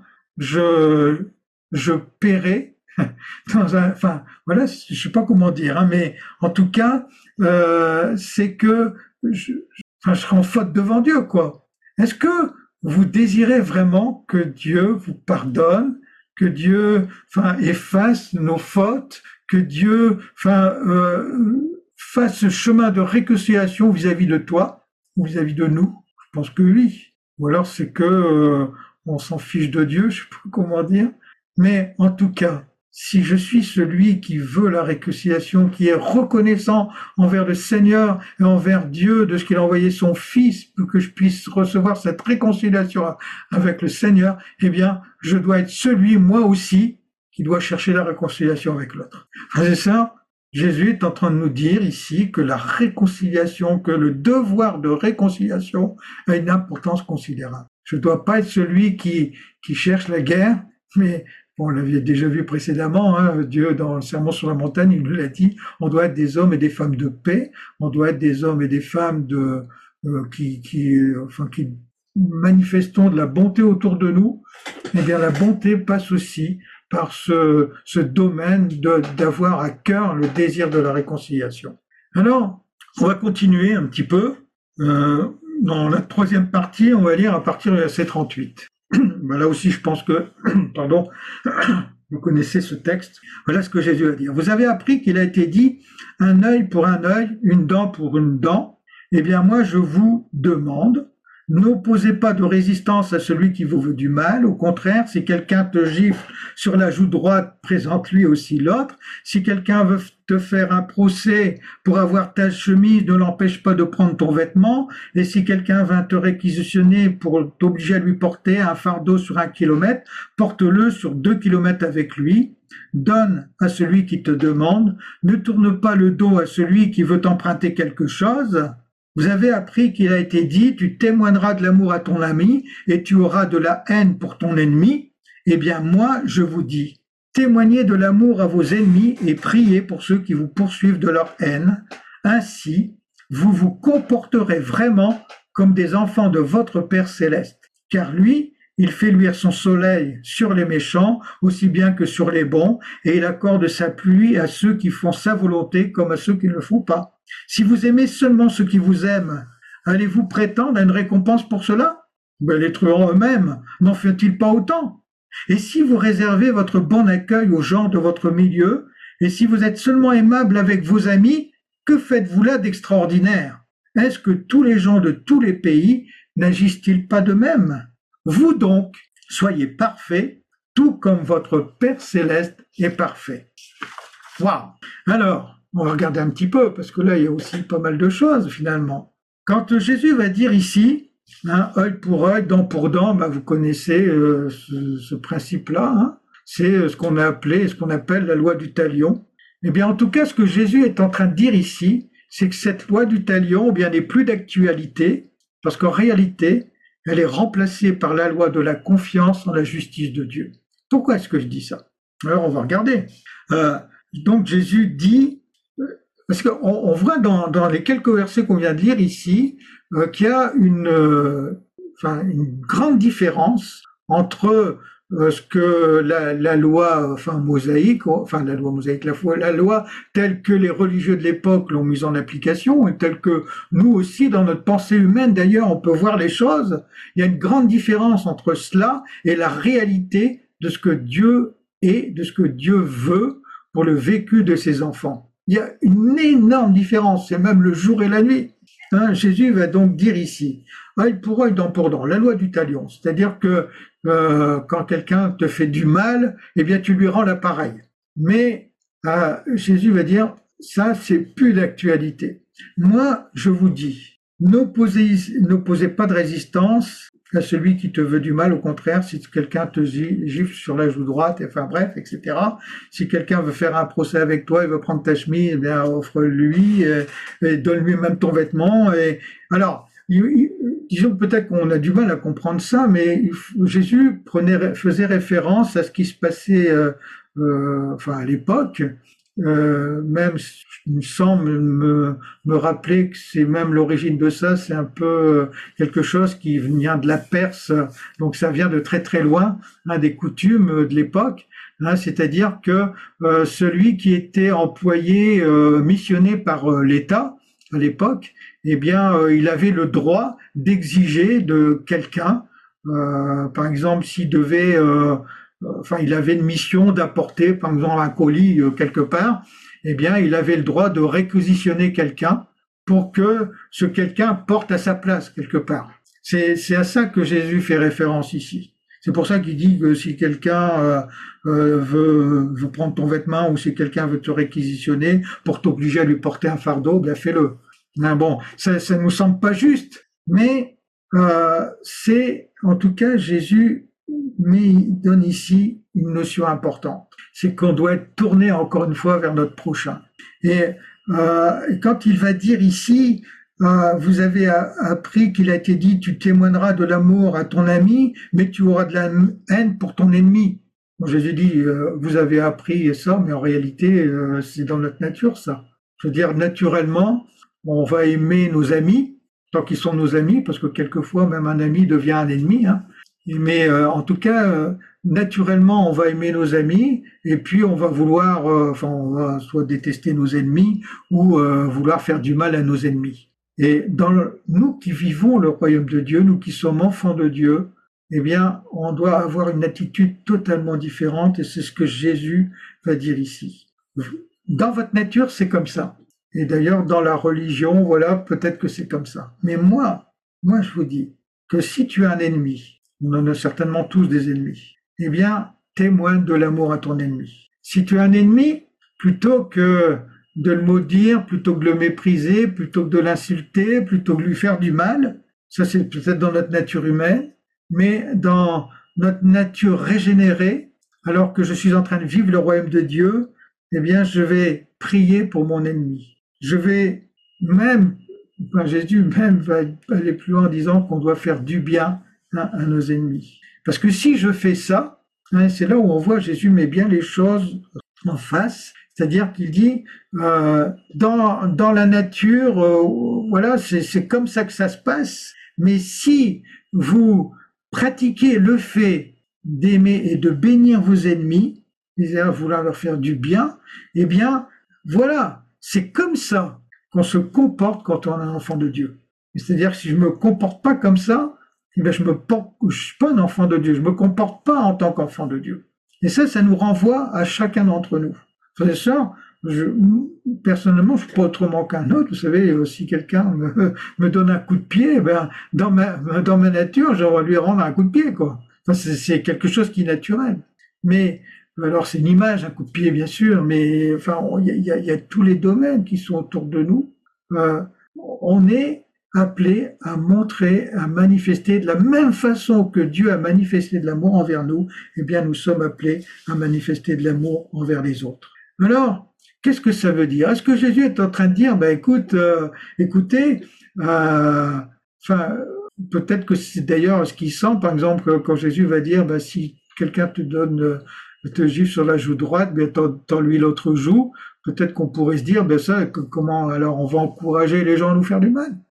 Speaker 1: je, je paierai dans un, enfin, voilà, je sais pas comment dire, hein, mais en tout cas, euh, c'est que je, enfin, je serai en faute devant Dieu, quoi. Est-ce que vous désirez vraiment que Dieu vous pardonne, que Dieu, enfin, efface nos fautes, que Dieu, enfin, euh, fasse ce chemin de réconciliation vis-à-vis de toi ou vis-à-vis de nous? Je pense que oui. Ou alors c'est que euh, on s'en fiche de Dieu, je sais pas comment dire. Mais en tout cas, si je suis celui qui veut la réconciliation, qui est reconnaissant envers le Seigneur et envers Dieu de ce qu'il a envoyé son Fils pour que je puisse recevoir cette réconciliation avec le Seigneur, eh bien, je dois être celui, moi aussi, qui doit chercher la réconciliation avec l'autre. C'est ça. Jésus est en train de nous dire ici que la réconciliation, que le devoir de réconciliation a une importance considérable. Je ne dois pas être celui qui, qui cherche la guerre, mais bon, on l'avait déjà vu précédemment, hein, Dieu dans le Sermon sur la montagne, il nous l'a dit, on doit être des hommes et des femmes de paix, on doit être des hommes et des femmes de, euh, qui, qui, enfin, qui manifestons de la bonté autour de nous. Eh bien, la bonté passe aussi par ce, ce domaine de, d'avoir à cœur le désir de la réconciliation. Alors, on va continuer un petit peu. Euh, dans la troisième partie, on va lire à partir du verset trente-huit. Ben là aussi, je pense que, pardon, vous connaissez ce texte. Voilà ce que Jésus a dit. Vous avez appris qu'il a été dit un œil pour un œil, une dent pour une dent. Eh bien, moi, je vous demande, n'opposez pas de résistance à celui qui vous veut du mal. Au contraire, si quelqu'un te gifle sur la joue droite, présente-lui aussi l'autre. Si quelqu'un veut te faire un procès pour avoir ta chemise, ne l'empêche pas de prendre ton vêtement. Et si quelqu'un vint te réquisitionner pour t'obliger à lui porter un fardeau sur un kilomètre, porte-le sur deux kilomètres avec lui. Donne à celui qui te demande. Ne tourne pas le dos à celui qui veut t'emprunter quelque chose. Vous avez appris qu'il a été dit, tu témoigneras de l'amour à ton ami et tu auras de la haine pour ton ennemi. Eh bien, moi, je vous dis, témoignez de l'amour à vos ennemis et priez pour ceux qui vous poursuivent de leur haine. Ainsi, vous vous comporterez vraiment comme des enfants de votre Père céleste. Car lui, il fait luire son soleil sur les méchants aussi bien que sur les bons, et il accorde sa pluie à ceux qui font sa volonté comme à ceux qui ne le font pas. Si vous aimez seulement ceux qui vous aiment, allez-vous prétendre à une récompense pour cela? Ben, les truands eux-mêmes n'en font-ils pas autant? Et si vous réservez votre bon accueil aux gens de votre milieu, et si vous êtes seulement aimable avec vos amis, que faites-vous là d'extraordinaire? Est-ce que tous les gens de tous les pays n'agissent-ils pas de même? Vous donc, soyez parfaits, tout comme votre Père céleste est parfait. Waouh! Alors, on va regarder un petit peu, parce que là, il y a aussi pas mal de choses, finalement. Quand Jésus va dire ici, hein, œil pour œil, dent pour dent, bah, vous connaissez euh, ce, ce principe-là, hein, c'est ce qu'on a appelé, ce qu'on appelle la loi du talion. Eh bien, en tout cas, ce que Jésus est en train de dire ici, c'est que cette loi du talion, eh bien, n'est plus d'actualité, parce qu'en réalité, elle est remplacée par la loi de la confiance en la justice de Dieu. Pourquoi est-ce que je dis ça? Alors, on va regarder. Euh, donc, Jésus dit, parce qu'on on voit dans, dans les quelques versets qu'on vient de lire ici, euh, qu'il y a une, euh, enfin, une grande différence entre euh, ce que la, la loi, enfin mosaïque, enfin la loi mosaïque, la, foi- la loi telle que les religieux de l'époque l'ont mise en application et telle que nous aussi dans notre pensée humaine d'ailleurs on peut voir les choses. Il y a une grande différence entre cela et la réalité de ce que Dieu est, de ce que Dieu veut pour le vécu de ses enfants. Il y a une énorme différence, c'est même le jour et la nuit. Hein, Jésus va donc dire ici, œil pour œil, dent pour dent, la loi du talion, c'est-à-dire que euh, quand quelqu'un te fait du mal, eh bien tu lui rends l'appareil. Mais euh, Jésus va dire, ça c'est plus d'actualité. Moi, je vous dis, n'opposez, n'opposez pas de résistance à celui qui te veut du mal. Au contraire, si quelqu'un te gifle sur la joue droite, enfin bref, et cetera. Si quelqu'un veut faire un procès avec toi, il veut prendre ta chemise, eh bien offre-lui et, et donne-lui même ton vêtement. Et alors, il, il, disons peut-être qu'on a du mal à comprendre ça, mais Jésus prenait, faisait référence à ce qui se passait, euh, euh, enfin à l'époque. Euh, même, il me semble me, me rappeler que c'est même l'origine de ça, c'est un peu quelque chose qui vient de la Perse, donc ça vient de très très loin, hein, des coutumes de l'époque, hein, c'est-à-dire que euh, celui qui était employé, euh, missionné par euh, l'État à l'époque, eh bien, euh, il avait le droit d'exiger de quelqu'un, euh, par exemple, s'il devait euh, enfin, il avait une mission d'apporter, par exemple, un colis euh, quelque part, eh bien, il avait le droit de réquisitionner quelqu'un pour que ce quelqu'un porte à sa place quelque part. C'est, c'est à ça que Jésus fait référence ici. C'est pour ça qu'il dit que si quelqu'un euh, euh, veut, veut prendre ton vêtement ou si quelqu'un veut te réquisitionner pour t'obliger à lui porter un fardeau, bien fais-le. Ben bon, ça ne nous semble pas juste, mais euh, c'est en tout cas Jésus mais il donne ici une notion importante, c'est qu'on doit être tourné encore une fois vers notre prochain. Et euh, quand il va dire ici, euh, vous avez appris qu'il a été dit, tu témoigneras de l'amour à ton ami, mais tu auras de la haine pour ton ennemi. Bon, Jésus dit, euh, vous avez appris ça, mais en réalité, euh, c'est dans notre nature ça. Je veux dire, naturellement, on va aimer nos amis, tant qu'ils sont nos amis, parce que quelquefois, même un ami devient un ennemi, hein. Mais euh, en tout cas, euh, naturellement, on va aimer nos amis et puis on va vouloir, euh, enfin, on va soit détester nos ennemis ou euh, vouloir faire du mal à nos ennemis. Et dans le, nous qui vivons le royaume de Dieu, nous qui sommes enfants de Dieu, eh bien, on doit avoir une attitude totalement différente et c'est ce que Jésus va dire ici. Dans votre nature, c'est comme ça. Et d'ailleurs, dans la religion, voilà, peut-être que c'est comme ça. Mais moi, moi, je vous dis que si tu as un ennemi, on en a certainement tous des ennemis, eh bien, témoigne de l'amour à ton ennemi. Si tu as un ennemi, plutôt que de le maudire, plutôt que de le mépriser, plutôt que de l'insulter, plutôt que de lui faire du mal, ça c'est peut-être dans notre nature humaine, mais dans notre nature régénérée, alors que je suis en train de vivre le royaume de Dieu, eh bien, je vais prier pour mon ennemi. Je vais même, enfin, Jésus même va aller plus loin en disant qu'on doit faire du bien à nos ennemis. Parce que si je fais ça, hein, c'est là où on voit Jésus met bien les choses en face, c'est-à-dire qu'il dit euh, dans, dans la nature, euh, voilà, c'est, c'est comme ça que ça se passe, mais si vous pratiquez le fait d'aimer et de bénir vos ennemis, c'est-à-dire vouloir leur faire du bien, eh bien, voilà, c'est comme ça qu'on se comporte quand on est un enfant de Dieu. C'est-à-dire que si je me comporte pas comme ça, eh bien, je me porte, je suis pas un enfant de Dieu, je me comporte pas en tant qu'enfant de Dieu. Et ça, ça nous renvoie à chacun d'entre nous. Frères et sœurs, je, personnellement, je suis pas autrement qu'un autre. Vous savez, si quelqu'un me, me donne un coup de pied, ben, dans ma, dans ma nature, je vais lui rendre un coup de pied, quoi. Enfin, c'est, c'est quelque chose qui est naturel. Mais, alors c'est une image, un coup de pied, bien sûr, mais, enfin, il y a, y a tous les domaines qui sont autour de nous. Euh, on est appelés à montrer, à manifester de la même façon que Dieu a manifesté de l'amour envers nous, eh bien nous sommes appelés à manifester de l'amour envers les autres. Alors, qu'est-ce que ça veut dire? Est-ce que Jésus est en train de dire, ben écoute, euh, écoutez, euh, enfin, peut-être que c'est d'ailleurs ce qu'il sent, par exemple, quand Jésus va dire, ben, si quelqu'un te donne, te gifle sur la joue droite, ben tends-lui l'autre joue. Peut-être qu'on pourrait se dire, ben ça, comment alors on va encourager les gens à nous faire du mal?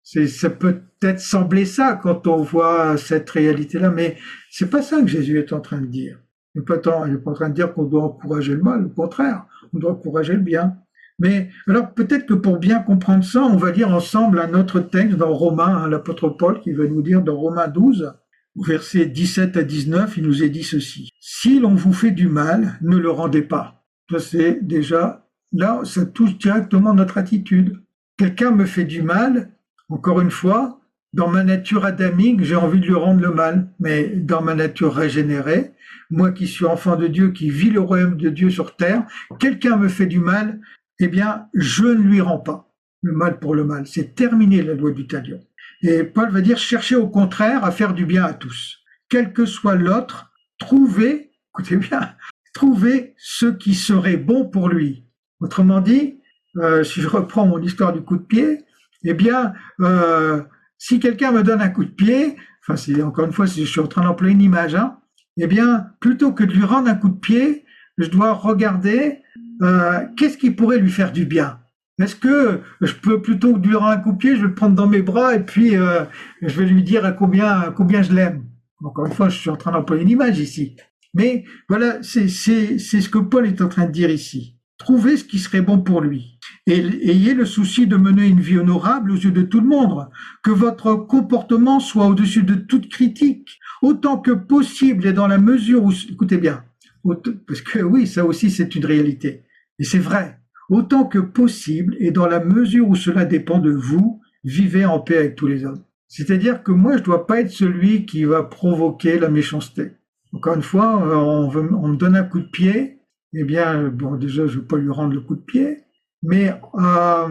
Speaker 1: C'est, ça peut peut-être sembler ça quand on voit cette réalité-là, mais c'est pas ça que Jésus est en train de dire. Il n'est pas, tant- il est pas en train de dire qu'on doit encourager le mal, au contraire, on doit encourager le bien. Mais alors peut-être que pour bien comprendre ça, on va lire ensemble un autre texte dans Romains, hein, l'apôtre Paul qui va nous dire dans Romains douze, au verset dix-sept à dix-neuf, il nous est dit ceci. Si l'on vous fait du mal, ne le rendez pas. Ça c'est déjà, là, ça touche directement notre attitude. Quelqu'un me fait du mal, encore une fois, dans ma nature adamique, j'ai envie de lui rendre le mal, mais dans ma nature régénérée, moi qui suis enfant de Dieu, qui vis le royaume de Dieu sur terre, quelqu'un me fait du mal, eh bien, je ne lui rends pas le mal pour le mal. C'est terminé la loi du talion. Et Paul va dire, cherchez au contraire à faire du bien à tous. Quel que soit l'autre, trouvez, écoutez bien, trouvez ce qui serait bon pour lui. Autrement dit, euh, si je reprends mon histoire du coup de pied, eh bien, euh, si quelqu'un me donne un coup de pied, enfin, c'est encore une fois, si je suis en train d'employer une image, hein, eh bien, plutôt que de lui rendre un coup de pied, je dois regarder euh, qu'est-ce qui pourrait lui faire du bien. Est-ce que je peux, plutôt que de lui rendre un coup de pied, je vais le prendre dans mes bras et puis euh, je vais lui dire à combien, à combien je l'aime. Encore une fois, je suis en train d'employer une image ici. Mais voilà, c'est c'est c'est ce que Paul est en train de dire ici. Trouvez ce qui serait bon pour lui. Et ayez le souci de mener une vie honorable aux yeux de tout le monde. Que votre comportement soit au-dessus de toute critique, autant que possible et dans la mesure où... Écoutez bien, parce que oui, ça aussi c'est une réalité. Et c'est vrai. Autant que possible et dans la mesure où cela dépend de vous, vivez en paix avec tous les hommes. C'est-à-dire que moi, je ne dois pas être celui qui va provoquer la méchanceté. Encore une fois, on, veut, on me donne un coup de pied, eh bien, bon, déjà, je ne vais pas lui rendre le coup de pied, mais euh,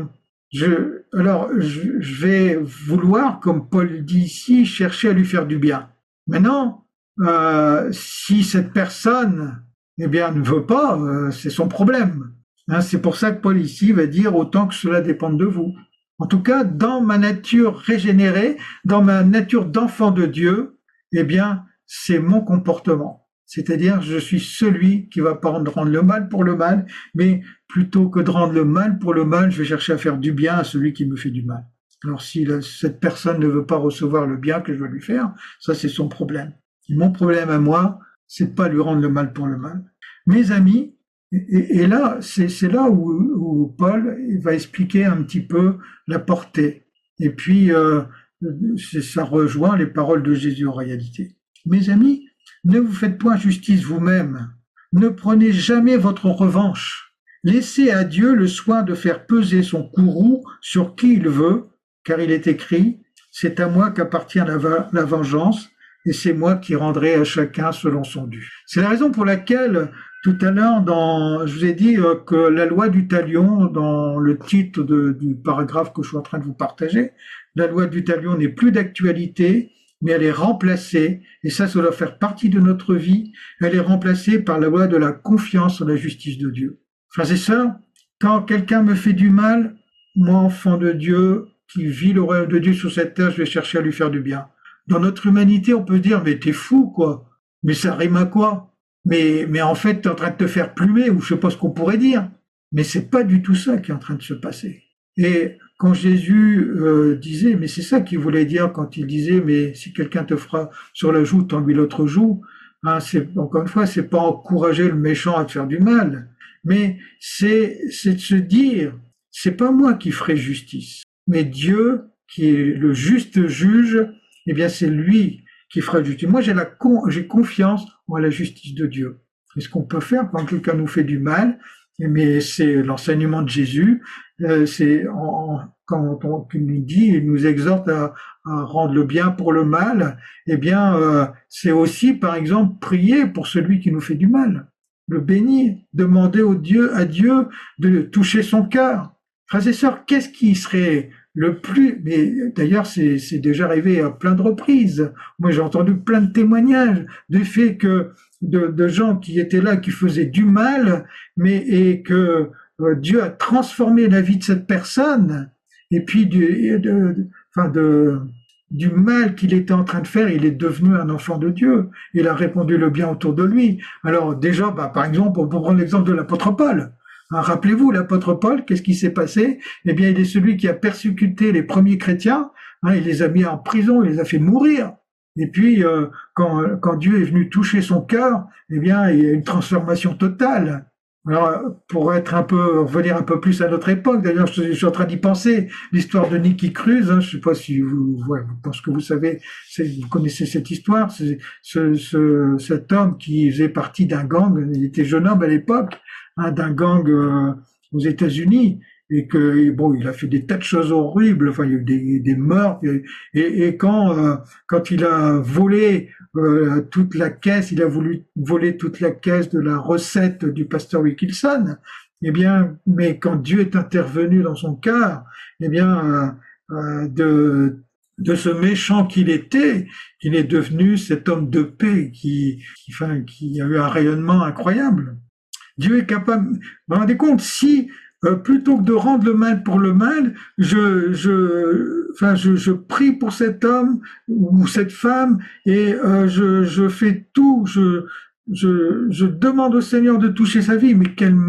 Speaker 1: je, alors, je, je vais vouloir, comme Paul dit ici, chercher à lui faire du bien. Maintenant, euh, si cette personne, eh bien, ne veut pas, euh, c'est son problème. Hein, c'est pour ça que Paul ici va dire autant que cela dépende de vous. En tout cas, dans ma nature régénérée, dans ma nature d'enfant de Dieu, eh bien, c'est mon comportement. C'est-à-dire, je suis celui qui va pas rendre le mal pour le mal, mais plutôt que de rendre le mal pour le mal, je vais chercher à faire du bien à celui qui me fait du mal. Alors, si la, cette personne ne veut pas recevoir le bien que je vais lui faire, ça, c'est son problème. Et mon problème à moi, c'est pas lui rendre le mal pour le mal. Mes amis, et, et là, c'est, c'est là où, où Paul va expliquer un petit peu la portée. Et puis, euh, ça rejoint les paroles de Jésus en réalité. Mes amis, ne vous faites point justice vous-même. Ne prenez jamais votre revanche. Laissez à Dieu le soin de faire peser son courroux sur qui il veut, car il est écrit, c'est à moi qu'appartient la, la vengeance, et c'est moi qui rendrai à chacun selon son dû. C'est la raison pour laquelle, tout à l'heure, dans, je vous ai dit que la loi du talion, dans le titre de, du paragraphe que je suis en train de vous partager, la loi du talion n'est plus d'actualité, mais elle est remplacée, et ça, ça doit faire partie de notre vie, elle est remplacée par la loi de la confiance en la justice de Dieu. Frères et sœurs, quand quelqu'un me fait du mal, moi, enfant de Dieu, qui vit le royaume de Dieu sur cette terre, je vais chercher à lui faire du bien. Dans notre humanité, on peut dire, mais t'es fou, quoi. Mais ça rime à quoi? Mais, mais en fait, t'es en train de te faire plumer, ou je sais pas ce qu'on pourrait dire. Mais c'est pas du tout ça qui est en train de se passer. Et quand Jésus euh, disait, mais c'est ça qu'il voulait dire quand il disait, mais si quelqu'un te fera sur la joue, tends-lui l'autre joue. Hein, c'est, encore une fois, c'est pas encourager le méchant à te faire du mal, mais c'est, c'est de se dire, c'est pas moi qui ferai justice, mais Dieu qui est le juste juge, eh bien c'est lui qui fera justice. Moi j'ai la con, j'ai confiance en la justice de Dieu. Et ce qu'on peut faire quand quelqu'un nous fait du mal, mais c'est l'enseignement de Jésus, euh, c'est en, quand on nous dit, il nous exhorte à, à rendre le bien pour le mal, eh bien euh, c'est aussi par exemple prier pour celui qui nous fait du mal, le bénir, demander au Dieu, à Dieu de toucher son cœur. Frères et sœurs, qu'est-ce qui serait le plus, mais d'ailleurs c'est, c'est déjà arrivé à plein de reprises. Moi j'ai entendu plein de témoignages du fait que de, de gens qui étaient là, qui faisaient du mal, mais et que euh, Dieu a transformé la vie de cette personne, et puis du, de, de, enfin de, du mal qu'il était en train de faire, il est devenu un enfant de Dieu. Il a répandu le bien autour de lui. Alors déjà, bah, par exemple, on peut prendre l'exemple de l'apôtre Paul. Hein, rappelez-vous, l'apôtre Paul, qu'est-ce qui s'est passé? Eh bien, il est celui qui a persécuté les premiers chrétiens, hein, il les a mis en prison, il les a fait mourir. Et puis, euh, quand, quand Dieu est venu toucher son cœur, eh bien, il y a une transformation totale. Alors, pour être un peu, revenir un peu plus à notre époque, d'ailleurs, je, je suis en train d'y penser, l'histoire de Nicky Cruz, hein, je sais pas si vous, ouais, je pense que vous savez, vous connaissez cette histoire, c'est ce, ce, cet homme qui faisait partie d'un gang, il était jeune homme à l'époque, hein, d'un gang euh, aux États-Unis, et que bon, il a fait des tas de choses horribles, enfin, il y a eu des, des meurtres, et, et, et quand euh, quand il a volé euh, toute la caisse, il a voulu voler toute la caisse de la recette du pasteur Wilkinson. Eh bien, mais quand Dieu est intervenu dans son cœur, eh bien, euh, euh, de de ce méchant qu'il était, il est devenu cet homme de paix qui, qui, enfin, qui a eu un rayonnement incroyable. Dieu est capable. Vous vous rendez compte, si euh, plutôt que de rendre le mal pour le mal, je, je, enfin, je, je prie pour cet homme ou cette femme et euh, je, je fais tout, je, je, je demande au Seigneur de toucher sa vie, mais quel,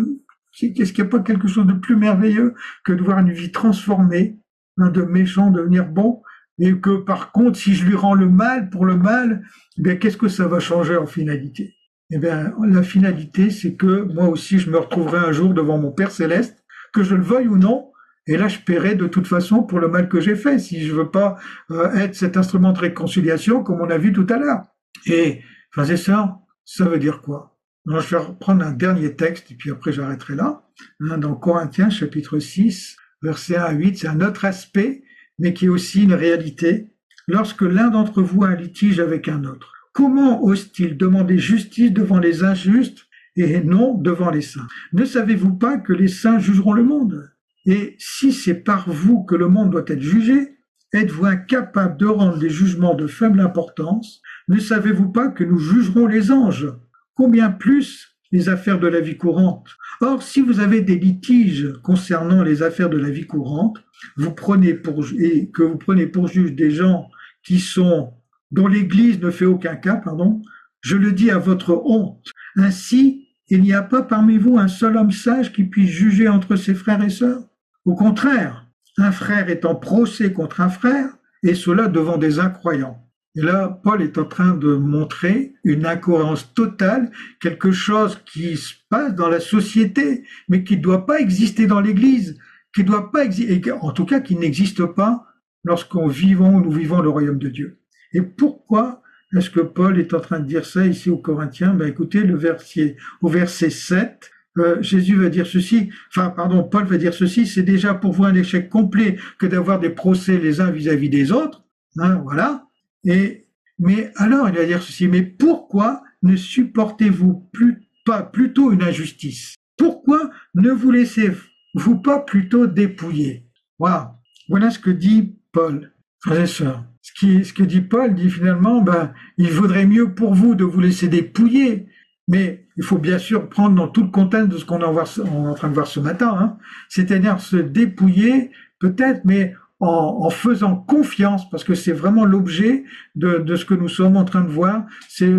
Speaker 1: est-ce qu'il n'y a pas quelque chose de plus merveilleux que de voir une vie transformée, hein, de méchant devenir bon, et que par contre, si je lui rends le mal pour le mal, eh bien, qu'est-ce que ça va changer en finalité? Eh bien, la finalité, c'est que moi aussi, je me retrouverai un jour devant mon Père Céleste, que je le veuille ou non, et là, je paierai de toute façon pour le mal que j'ai fait, si je veux pas euh, être cet instrument de réconciliation, comme on a vu tout à l'heure. Et, enfin, c'est ça, ça veut dire quoi? Alors, je vais reprendre un dernier texte, et puis après, j'arrêterai là. Hein, dans Corinthiens, chapitre six, versets un à huit, c'est un autre aspect, mais qui est aussi une réalité. Lorsque l'un d'entre vous a un litige avec un autre, comment ose-t-il demander justice devant les injustes et non devant les saints? Ne savez-vous pas que les saints jugeront le monde? Et si c'est par vous que le monde doit être jugé, êtes-vous incapable de rendre des jugements de faible importance? Ne savez-vous pas que nous jugerons les anges? Combien plus les affaires de la vie courante? Or, si vous avez des litiges concernant les affaires de la vie courante, vous prenez pour, et que vous prenez pour juge des gens qui sont dont l'Église ne fait aucun cas, pardon, je le dis à votre honte. Ainsi, il n'y a pas parmi vous un seul homme sage qui puisse juger entre ses frères et sœurs. Au contraire, un frère est en procès contre un frère, et cela devant des incroyants. Et là, Paul est en train de montrer une incohérence totale, quelque chose qui se passe dans la société, mais qui ne doit pas exister dans l'Église, qui doit pas exister, en tout cas qui n'existe pas lorsqu'on vivons, nous vivons le royaume de Dieu. Et pourquoi est-ce que Paul est en train de dire ça ici aux Corinthiens? Ben écoutez, le verset, au verset sept, euh, Jésus va dire ceci, enfin pardon, Paul va dire ceci, c'est déjà pour vous un échec complet que d'avoir des procès les uns vis-à-vis des autres, hein, voilà. Et mais alors il va dire ceci, mais pourquoi ne supportez-vous plus, pas plutôt une injustice? Pourquoi ne vous laissez-vous pas plutôt dépouiller? Voilà, voilà ce que dit Paul, frères et sœurs. Ce, qui, ce que dit Paul, dit finalement, ben, il vaudrait mieux pour vous de vous laisser dépouiller, mais il faut bien sûr prendre dans tout le contexte de ce qu'on est en train de voir ce matin, hein, c'est-à-dire se dépouiller peut-être, mais en, en faisant confiance, parce que c'est vraiment l'objet de, de ce que nous sommes en train de voir, c'est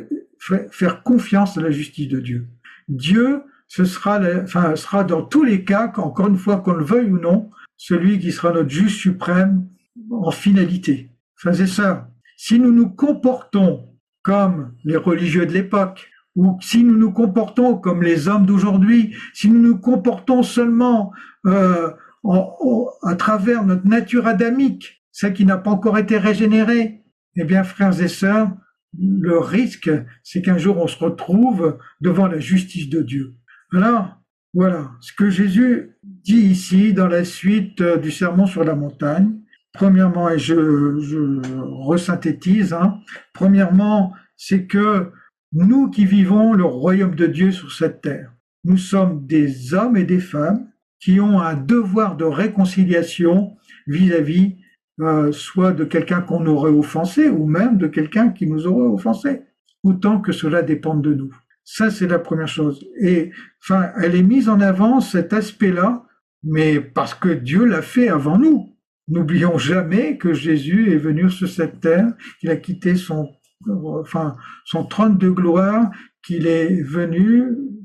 Speaker 1: faire confiance à la justice de Dieu. Dieu, ce sera, enfin, sera dans tous les cas, encore une fois, qu'on le veuille ou non, celui qui sera notre juge suprême en finalité. Frères et sœurs, si nous nous comportons comme les religieux de l'époque, ou si nous nous comportons comme les hommes d'aujourd'hui, si nous nous comportons seulement euh, en, en, à travers notre nature adamique, celle qui n'a pas encore été régénérée, eh bien, frères et sœurs, le risque, c'est qu'un jour on se retrouve devant la justice de Dieu. Alors, voilà ce que Jésus dit ici dans la suite du sermon sur la montagne. Premièrement, et je, je resynthétise, hein, premièrement, c'est que nous qui vivons le royaume de Dieu sur cette terre, nous sommes des hommes et des femmes qui ont un devoir de réconciliation vis-à-vis euh, soit de quelqu'un qu'on aurait offensé ou même de quelqu'un qui nous aurait offensé, autant que cela dépende de nous. Ça, c'est la première chose. Et enfin, elle est mise en avant, cet aspect-là, mais parce que Dieu l'a fait avant nous. N'oublions jamais que Jésus est venu sur cette terre, qu'il a quitté son, enfin, son trône de gloire, qu'il est venu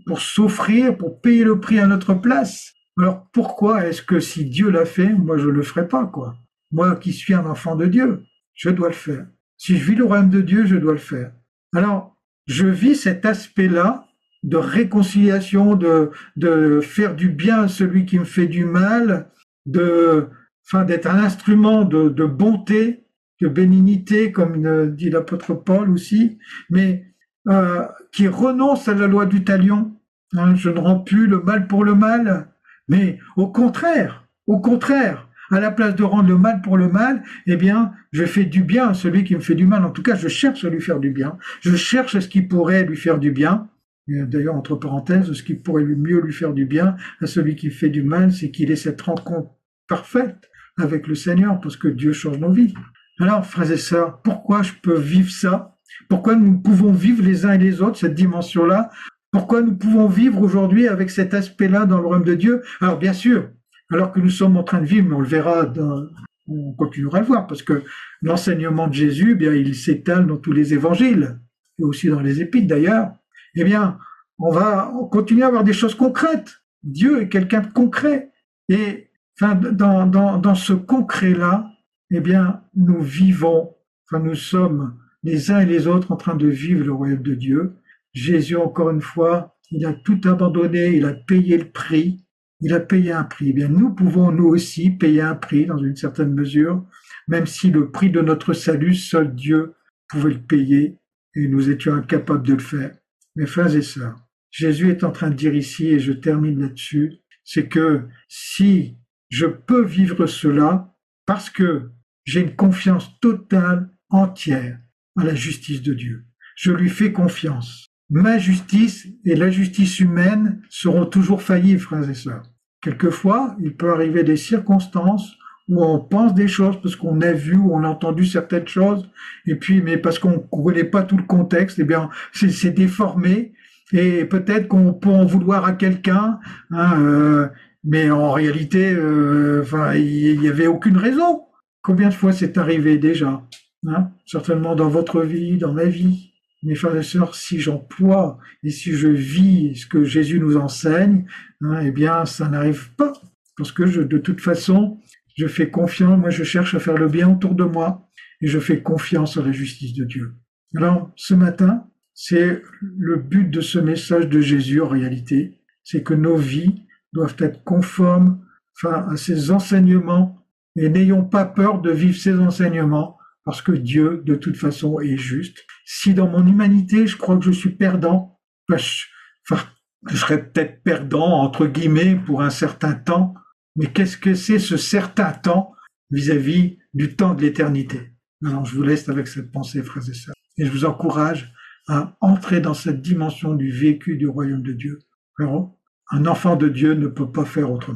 Speaker 1: pour s'offrir, pour payer le prix à notre place. Alors pourquoi est-ce que si Dieu l'a fait, moi je le ferai pas, quoi? Moi qui suis un enfant de Dieu, je dois le faire. Si je vis le royaume de Dieu, je dois le faire. Alors, je vis cet aspect-là de réconciliation, de, de faire du bien à celui qui me fait du mal, de, enfin, d'être un instrument de, de bonté, de bénignité, comme dit l'apôtre Paul aussi, mais euh, qui renonce à la loi du talion. Hein, je ne rends plus le mal pour le mal, mais au contraire, au contraire, à la place de rendre le mal pour le mal, eh bien, je fais du bien à celui qui me fait du mal. En tout cas, je cherche à lui faire du bien. Je cherche à ce qui pourrait lui faire du bien. D'ailleurs, entre parenthèses, ce qui pourrait mieux lui faire du bien à celui qui fait du mal, c'est qu'il ait cette rencontre parfaite avec le Seigneur, parce que Dieu change nos vies. Alors, frères et sœurs, pourquoi je peux vivre ça? Pourquoi nous pouvons vivre les uns et les autres cette dimension-là? Pourquoi nous pouvons vivre aujourd'hui avec cet aspect-là dans le royaume de Dieu? Alors, bien sûr, alors que nous sommes en train de vivre, mais on le verra, dans, on continuera à le voir, parce que l'enseignement de Jésus, eh bien, il s'étale dans tous les évangiles, et aussi dans les épîtres d'ailleurs. Eh bien, on va continuer à avoir des choses concrètes. Dieu est quelqu'un de concret. Et enfin, dans, dans, dans ce concret-là, eh bien, nous vivons, enfin, nous sommes les uns et les autres en train de vivre le royaume de Dieu. Jésus, encore une fois, il a tout abandonné, il a payé le prix. Il a payé un prix. Eh bien, nous pouvons nous aussi payer un prix dans une certaine mesure, même si le prix de notre salut, seul Dieu pouvait le payer et nous étions incapables de le faire. Mes frères et sœurs, Jésus est en train de dire ici, et je termine là-dessus, c'est que si je peux vivre cela, parce que j'ai une confiance totale, entière à la justice de Dieu, je lui fais confiance. Ma justice et la justice humaine seront toujours faillibles, frères et sœurs. Quelquefois, il peut arriver des circonstances où on pense des choses parce qu'on a vu ou on a entendu certaines choses, et puis, mais parce qu'on ne connaît pas tout le contexte, eh bien, c'est, c'est déformé, et peut-être qu'on peut en vouloir à quelqu'un, hein, euh, mais en réalité, euh, enfin, il n'y avait aucune raison. Combien de fois c'est arrivé déjà, hein, certainement dans votre vie, dans ma vie. Mes frères et sœurs, si j'emploie et si je vis ce que Jésus nous enseigne, hein, eh bien, ça n'arrive pas. Parce que je, de toute façon, je fais confiance, moi je cherche à faire le bien autour de moi et je fais confiance à la justice de Dieu. Alors, ce matin, c'est le but de ce message de Jésus en réalité, c'est que nos vies doivent être conformes, enfin, à ses enseignements, et n'ayons pas peur de vivre ces enseignements, parce que Dieu, de toute façon, est juste. Si dans mon humanité, je crois que je suis perdant, ben je, enfin, je serais peut-être perdant, entre guillemets, pour un certain temps, mais qu'est-ce que c'est ce certain temps vis-à-vis du temps de l'éternité? Alors, je vous laisse avec cette pensée, frères et sœurs, et je vous encourage à entrer dans cette dimension du vécu du royaume de Dieu. Alors, un enfant de Dieu ne peut pas faire autrement.